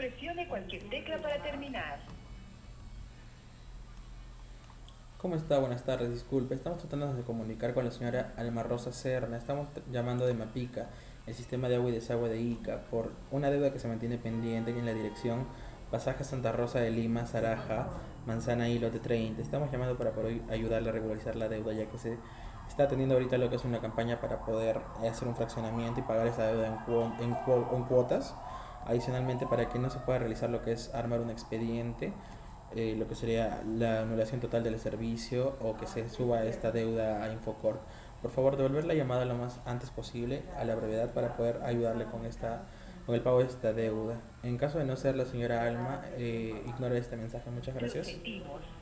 Presione cualquier tecla para terminar. ¿Cómo está? Buenas tardes, disculpe. Estamos tratando de comunicar con la señora Alma Rosa Serna. Estamos llamando de Mapica, el sistema de agua y desagüe de Ica, por una deuda que se mantiene pendiente en la dirección Pasaje Santa Rosa de Lima, Zaraja, Manzana y Lote 30. Estamos llamando para poder ayudarle a regularizar la deuda, ya que se está teniendo ahorita lo que es una campaña para poder hacer un fraccionamiento y pagar esa deuda en cuotas. Adicionalmente, para que no se pueda realizar lo que es armar un expediente, lo que sería la anulación total del servicio o que se suba esta deuda a Infocorp. Por favor, devolver la llamada lo más antes posible, a la brevedad, para poder ayudarle con el pago de esta deuda. En caso de no ser la señora Alma, ignore este mensaje. Muchas Los gracias. sentimos.